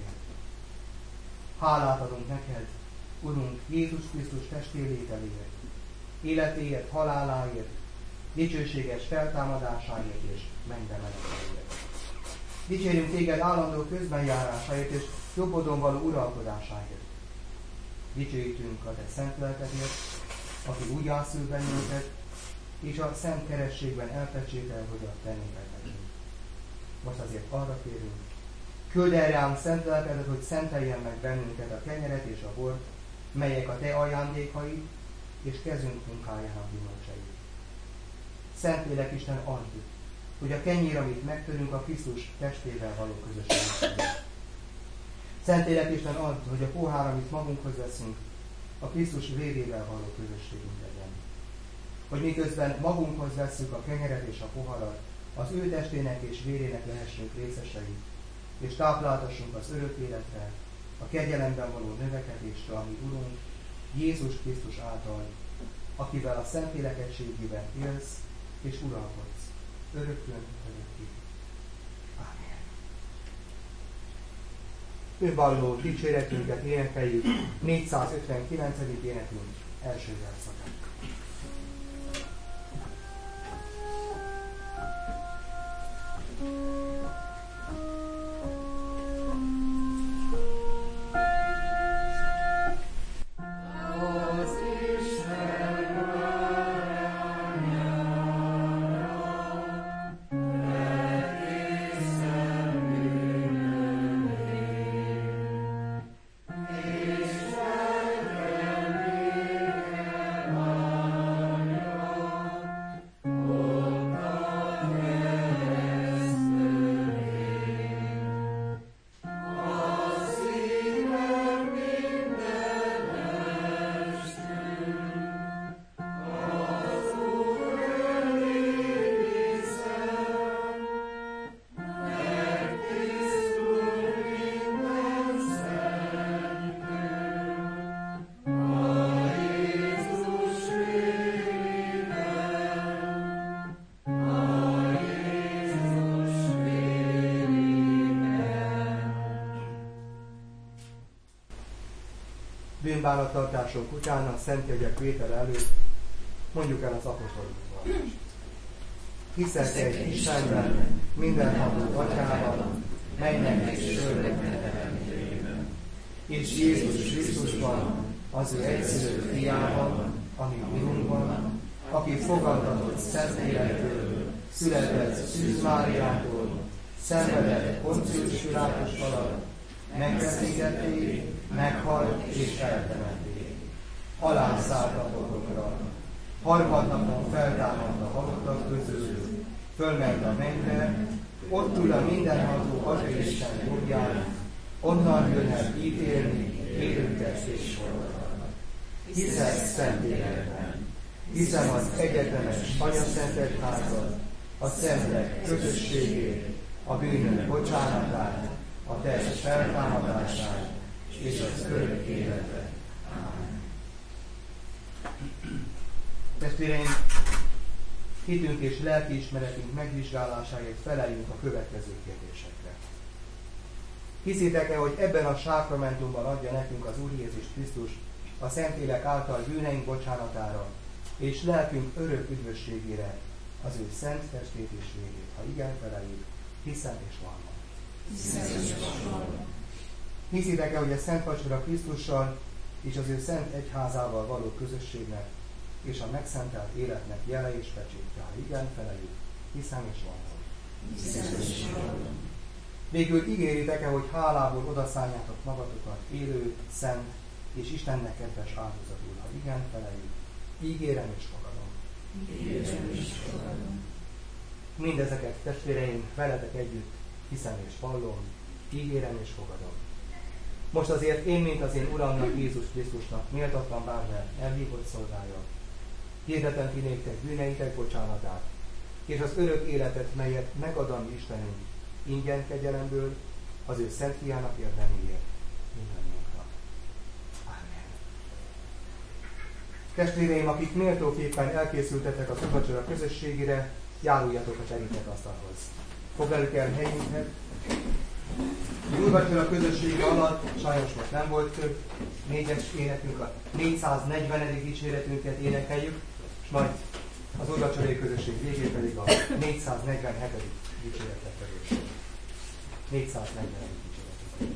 Hálát adunk neked, Urunk, Jézus Krisztus testélételéért, életéért, haláláért, dicsőséges feltámadásáért és mennybe meneteléért. Dicsérjünk téged állandó közbenjárásáért és jobbodon való uralkodásáért. Dicsőítünk a te szent lelkedért, aki úgy ászül bennünket, és a szent kerességben elpecsétel, hogy a te néped legyünk. Most azért arra kérünk, küld el rám szent lelkedet, hogy szenteljen meg bennünket a kenyeret és a bort, melyek a te ajándékaid, és kezünk munkájának gyümölcsei. Szentlélek Isten, add, hogy a kenyér, amit megtörünk, a Krisztus testével való közösségünkben. Szentlélek Isten, add, hogy a pohár, amit magunkhoz veszünk, a Krisztus vérével való közösségünk legyen. Hogy miközben magunkhoz vesszük a kenyeret és a poharat, az ő testének és vérének lehessünk részesei, és tápláltassunk az örök életre, a kegyelemben való növekedésre, ami Urunk, Jézus Krisztus által, akivel a Szentlélek egységében élsz és uralkodsz, örökkön örökké. Ámen. Önvalló dicséretünket énekeljük 459. énekünk első verszakát. Bűnbánattartások után a szentjegyek vétele előtt mondjuk el az apostoli vallást. Hiszek egy Istenben, mindenható Atyában, mennek és földnek teremtőjében, és Jézus Krisztusban, az ő egyszülött Fiában, ami Urunkban, aki fogantatott Szentlélektől, született Szűz Máriától, szenvedett Poncius Pilátus alatt, megfeszítették, meghalt és feltemették. Alászállt a poklokra. Harmadnapon feltámadt a halottak közül, fölment a mennybe, ott ül a mindenható Atyaisten jobbján, onnan jön el ítélni élőket és holtakat. Hiszek Szentlélekben, hiszem az egyetemes Anyaszent Egyházat, a szentek közösségét, a bűnök bocsánatát, a test feltámadását és az örök életet. Ámen. Testvéreim, hitünk és lelkiismeretünk megvizsgálásáért feleljünk a következő kérdésekre. Hiszitek-e, hogy ebben a sákramentumban adja nekünk az Úr Jézus Krisztus a Szentlélek által bűneink bocsánatára és lelkünk örök üdvösségére az ő szent testét és vérét? Ha igen, feleljük, hiszem és vallom. Hiszitek-e, hogy a Szent Vacsora Krisztussal és az ő szent egyházával való közösségnek és a megszentelt életnek jele és pecsétje? Ha igen, feleljük, hiszem és vallom. Végül ígéritek-e, hogy hálából odaszálljátok magatokat élő, szent és Istennek kedves áldozatul? Ha igen, feleljük, ígérem és fogadom. Mindezeket, testvéreim, veletek együtt hiszem és vallom, ígérem és fogadom. Most azért én, mint az én Uramnak, Jézus Krisztusnak méltatlan bármely elhívott szolgája, hirdetem ki néktek bűneitek bocsánatát, és az örök életet, melyet megad a mi Istenünk, ingyen kegyelemből, az ő szent fiának érdeméért mindannyiunknak. Ámen. Testvéreim, akik méltóképpen elkészültetek az úrvacsora közösségére, járuljatok a terítek asztalhoz. Foglaljuk el helyünket. Az úrvacsora közössége alatt sajnos most nem volt több, 4-es énekünk, a 440. dicséretünket énekeljük. majd az úrvacsorai közösség végén pedig a 447. dicséretre kerül. 447. dicséretre.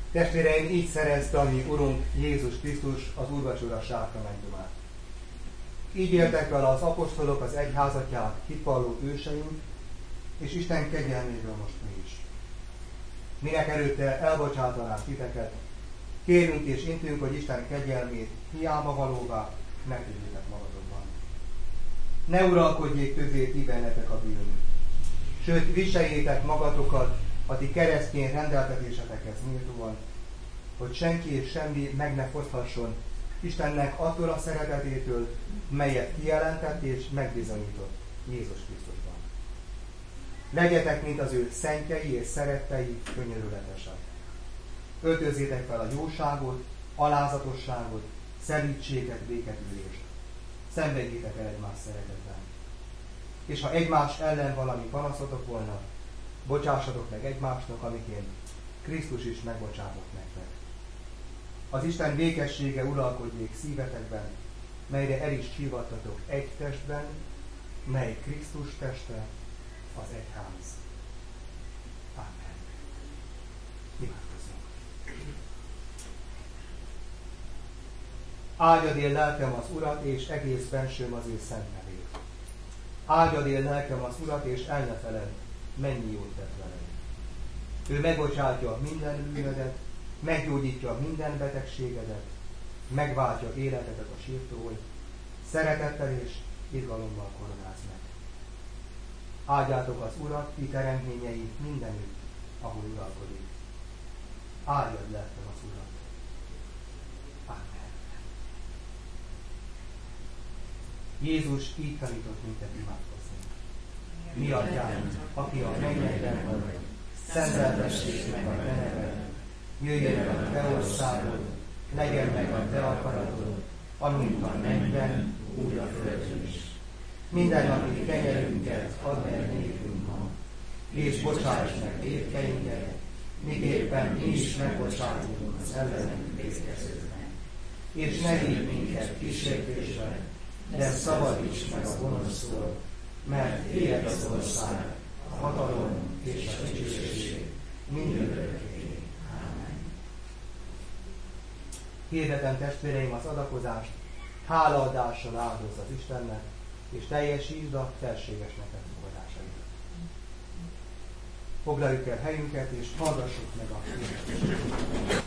Testvéreim, így szerezte a mi Urunk Jézus Krisztus az úrvacsora sákramentumát. Így éltek vele az apostolok, az egyházatját hitvalló őseink, és Isten kegyelméből most mi is. Minek előtte elbocsátanánk titeket, kérünk és intünk, hogy Isten kegyelmét hiába valóvá ne tegyétek magatokban. Ne uralkodjék többé ti bennetek a bűn, sőt viseljétek magatokat a ti keresztény rendeltetésetekhez méltóan, hogy senki és semmi meg ne foszthasson Istennek attól a szeretetétől, melyet kijelentett és megbizonyított Jézus Krisztusban. Legyetek, mint az ő szentjei és szerettei, könyörületesek. Öltözzétek fel a jóságot, alázatosságot, szelídséget, béketűrést. Szenvedjétek el egymás szeretetben. És ha egymás ellen valami panaszotok volna, bocsássatok meg egymásnak, amiként Krisztus is megbocsátott nektek. Az Isten békessége uralkodjék szívetekben, melyre el is hívattatok egy testben, mely Krisztus teste, az egyház. Amen. Imádkozzunk. Áldjad él lelkem az Urat, és egész bensőm az ő szent nevét. Áldjad él lelkem az Urat, és el ne feled, mennyi jót tett veled. Ő megbocsátja minden bűnödet, meggyógyítja minden betegségedet, megváltja életedet a sírtól, szeretettel és izgalommal koronáz meg. Áldjátok az Urat, ti teremtményei mindenütt, ahol uralkodik. Áldjad lelkem az Urat. Amen. Jézus így tanított minket imádkozni. Mi atyánk, aki a mennyekben vagy, szenteltessék meg a te neved. Jöjjön meg a te országod, legyen meg a te akaratod, amint a mennyben, úgy a földön is. Mindennapi kenyerünket add meg nékünk ma, és bocsáss meg vétkeinket, miképpen mi is megbocsátunk az ellenünk vétkezőknek. És ne vigy minket kísértésbe, de szabadíts meg a gonosztól, mert tiéd az ország, a hatalom és a dicsőség mindörökké. Amen. Hirdetem, testvéreim, az adakozást, hálaadással áldozz az Istennek, és teljesítsd a felséges neked fogadásait. Foglaljuk el helyünket, és hallgassuk meg a hirdetést.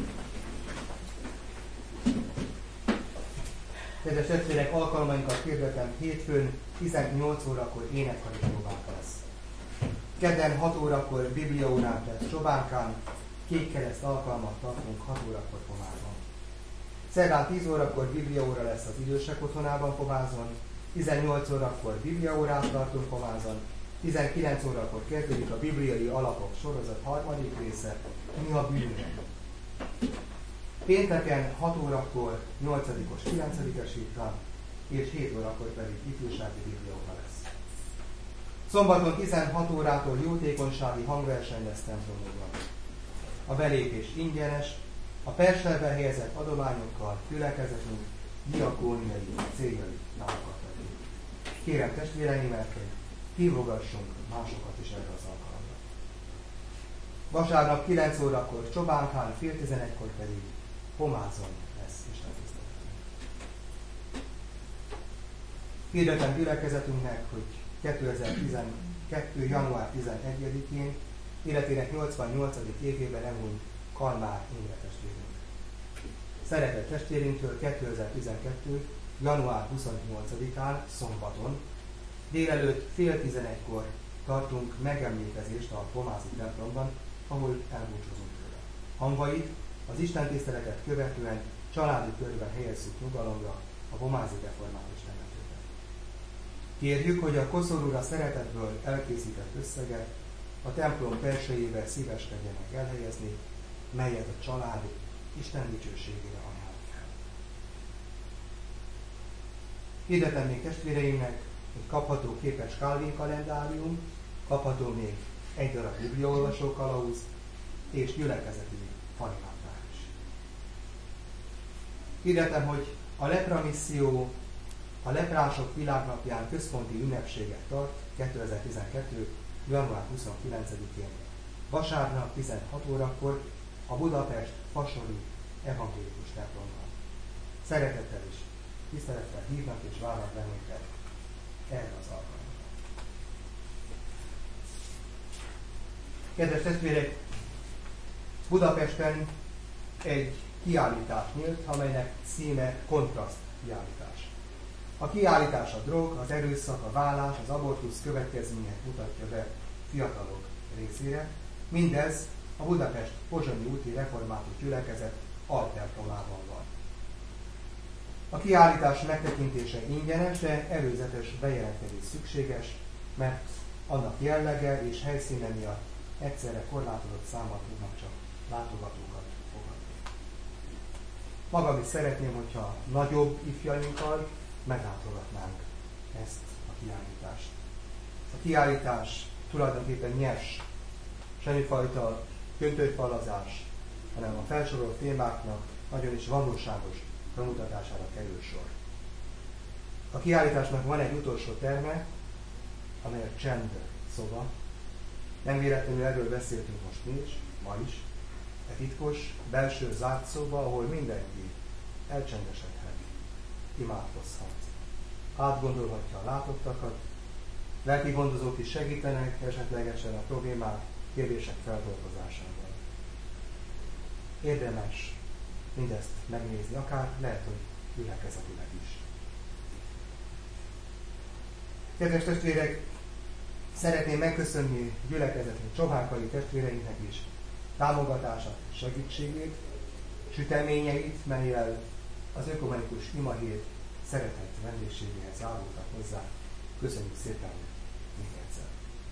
Kedves testvérek, alkalmainkat hirdetem, hétfőn 18 órakor énekkari próbánk lesz. Kedden 6 órakor bibliaóránk lesz Csobánkán, Kékkereszt alkalmat tartunk 6 órakor Pomázon. Szerdán 10 órakor bibliaóra lesz az idősek otthonában Pomázon, 18 órakor bibliaórát tartunk Pomázon, 19 órakor kezdődik a bibliai alapok sorozat 3. része, Mi a bűn? Pénteken 6 órakor 8-os, 9-es hittan, és 7 órakor pedig ifjúsági bibliaóra lesz. Szombaton 16 órától jótékonysági hangverseny lesz templomunkban. A belépés ingyenes, a perselben helyezett adományokkal gyülekezetünk diakóniai céljai támogathatjuk. Kérem testvéreimet, hogy hívogassunk másokat is erre az alkalomra. Vasárnap 9 órakor Csobánkán, fél 11-kor pedig Pomázon lesz Isten tiszteletünk. Hirdetem gyülekezetünknek, hogy 2012. január 11-én életének 88. évében elhunyt Kalmár Imre testvérünk. Szeretett testvérünktől 2012. január 28-án, szombaton, délelőtt fél 11-kor tartunk megemlékezést a pomázi templomban, ahol elbúcsúzunk tőle. Hamvait az istentiszteletet követően családi körben helyezzük nyugalomra a pomázi református temetőben. Kérjük, hogy a koszorúra szeretetből elkészített összeget a templom belsejébe szíveskedjenek elhelyezni, melyet a család Isten dicsőségére ajánljuk el. Hirdetem még testvéreimnek, hogy kapható képes Calvin kalendárium, kapható még egy darab bibliaolvasó kalauz és gyülekezeti faliratár is. Hirdetem, hogy a lepra misszió a leprások világnapján központi ünnepséget tart 2012. január 29-én, vasárnap 16 órakor, a Budapest fasori evangélikus templomban. Szeretettel és tisztelettel hívnak és várnak bennünket erre az alkalomra. Kedves testvérek, Budapesten egy kiállítás nyílt, amelynek címe Kontraszt kiállítás. A kiállítás a drog, az erőszak, a vállás, az abortusz következményét mutatja be fiatalok részére. Mindez a Budapest Pozsonyi úti református gyülekezet altertomában van. A kiállítás megtekintése ingyenes, de előzetes bejelentkezés szükséges, mert annak jellege és helyszíne miatt egyszerre korlátozott számban tudnak csak látogatókat fogadni. Magam is szeretném, hogyha nagyobb ifjainkkal meglátogatnánk ezt a kiállítást. A kiállítás tulajdonképpen nyers, semmifajta köntőfalazás, hanem a felsorolt témáknak nagyon is valóságos bemutatására kerül sor. A kiállításnak van egy utolsó terme, amely a csend szoba. Nem véletlenül erről beszéltünk most mi is, ma is. Egy titkos, belső zárt szoba, ahol mindenki elcsendesedhet, imádkozhat, átgondolhatja a látottakat, lelki gondozók is segítenek esetlegesen a problémák, kérdések feldolgozásával. Érdemes mindezt megnézni, akár lehet, hogy gyülekezetileg is. Kedves testvérek, szeretném megköszönni gyülekezetünk csobánkai testvéreinknek is támogatását, segítségét, süteményeit, melyel az ökumenikus imahét szeretett vendégségéhez járultak hozzá. Köszönjük szépen még egyszer.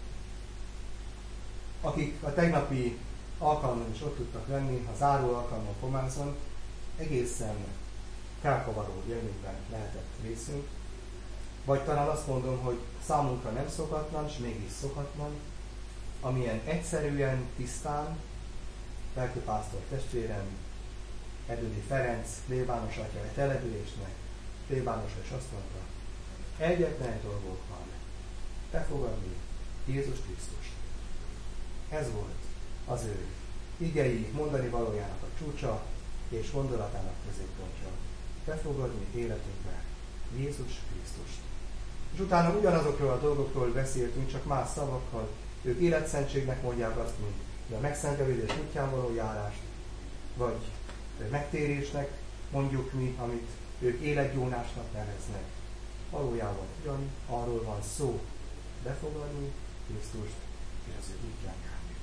Akik a tegnapi alkalmon is ott tudtak lenni, a záró alkalmon Pomázon, egészen felkavaró élményben lehetett részünk, vagy talán azt mondom, hogy számunkra nem szokatlan, és mégis szokatlan, amilyen egyszerűen, tisztán, lelkipásztor testvérem, Erdődi Ferenc, plébános atya egy településnek, plébánosra is azt mondta, egyetlen egy dolgok van, befogadni Jézus Krisztust. Ez volt az ő igei, mondani valójának a csúcsa és gondolatának középpontja. Befogadni életünkbe Jézus Krisztust. És utána ugyanazokról a dolgokról beszéltünk, csak más szavakkal. Ők életszentségnek mondják azt, mint a megszentelődés útján való járást, vagy megtérésnek mondjuk mi, amit ők életgyónásnak neveznek. Valójában ugyan arról van szó, befogadni Krisztust és az ő útján járni.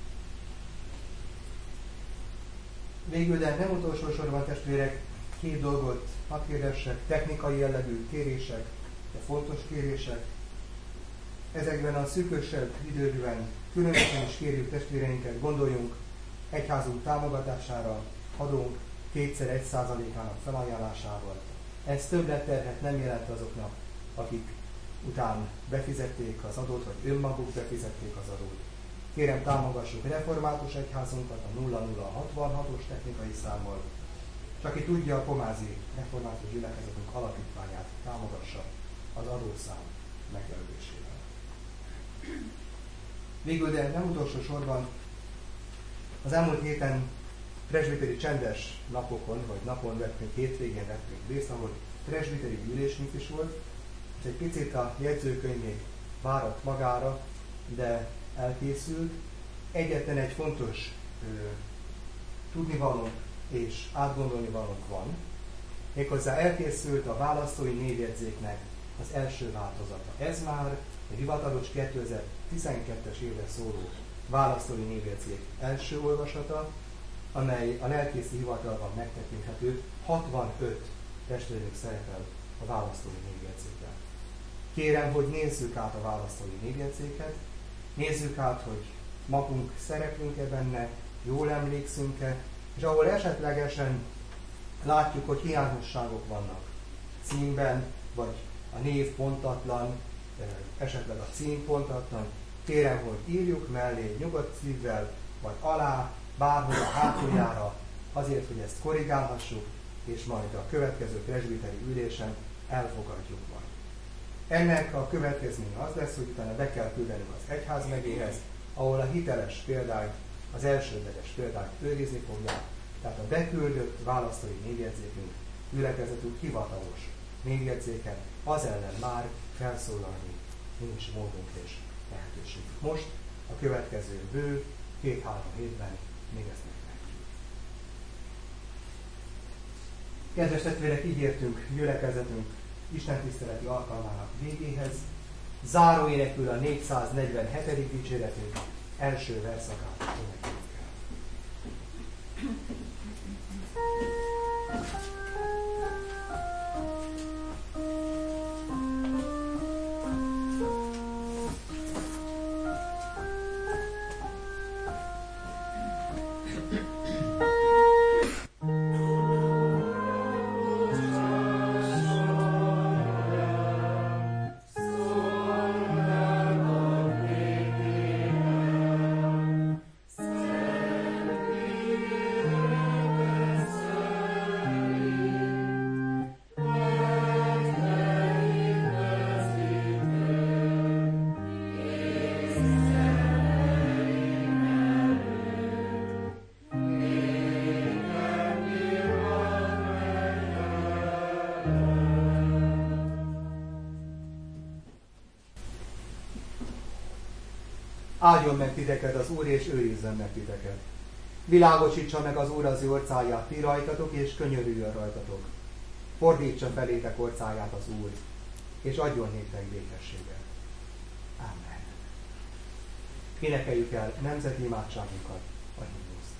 Végül, de nem utolsó sorban testvérek, két dolgot hadd kérdessek, technikai jellegű kérések, de fontos kérések. Ezekben a szűkösebb időben különösen is kérjük testvéreinket, gondoljunk egyházunk támogatására, adunk 2x1%-ának felajánlásával. Ez többletterhet nem jelent azoknak, akik után befizették az adót, vagy önmaguk befizették az adót. Kérem, támogassuk református egyházunkat a 0066-os technikai számmal, és aki tudja, a pomázi református gyülekezetünk alapítványát támogassa az adószám megjelölésével. Végül, de nem utolsó sorban, az elmúlt héten presbiteri csendes napokon, vagy napon vettünk, hétvégén vettünk részt, ahol presbiteri gyűlésünk is volt, és egy picit a jegyzőkönyv még várat magára, de elkészült. Egyetlen egy fontos tudnivalónk és átgondolnivalónk van. Méghozzá elkészült a választói névjegyzéknek az első változata. Ez már egy hivatalos 2012-es évre szóló választói névjegyzék első olvasata, amely a lelkészi hivatalban megtekinthető. 65 testvérünk szerepel a választói névjegyzékben. Kérem, hogy nézzük át a választói névjegyzéket, nézzük át, hogy magunk szereplünk-e benne, jól emlékszünk-e, és ahol esetlegesen látjuk, hogy hiányosságok vannak címben, vagy a név pontatlan, esetleg a cím pontatlan, kérem, hogy írjuk mellé nyugodt szívvel, vagy alá, bárhol a hátuljára, azért, hogy ezt korrigálhassuk, és majd a következő presbiteri ülésen elfogadjuk majd. Ennek a következménye az lesz, hogy utána be kell küldenünk az egyházmegyéhez, ahol a hiteles példányt az elsődleges példányt őrizni fogják, tehát a beküldött választói névjegyzékünk, gyülekezetünk hivatalos névjegyzéken, az ellen már felszólalni nincs módunk és lehetőség. Most a következő bő 2-3 hétben még ezt megtehetjük. Kedves testvérek, így értünk gyülekezetünk istentiszteleti alkalmának végéhez. Záróénekül a 447. dicséretünk első verszakát énekeljük el. Áldjon meg titeket az Úr, és őrizzen meg titeket. Világosítsa meg az Úr az ő orcáját ti rajtatok, és könyörüljön rajtatok. Fordítsa felétek orcáját az Úr, és adjon néktek békességet. Amen. Énekeljük el nemzeti imádságunkat, a himnuszt.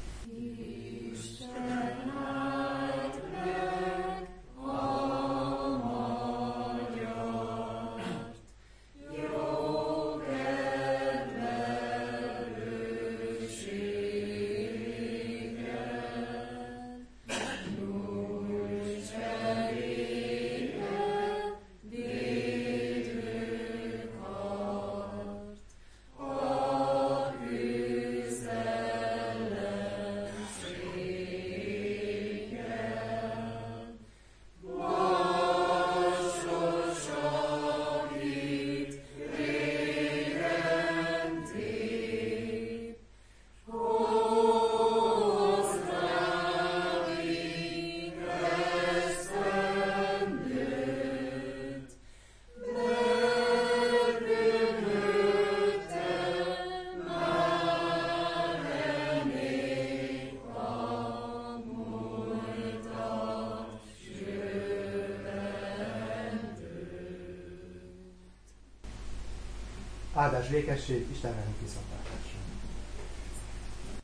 Áldás, békesség, Isten velünk viszontlátásra.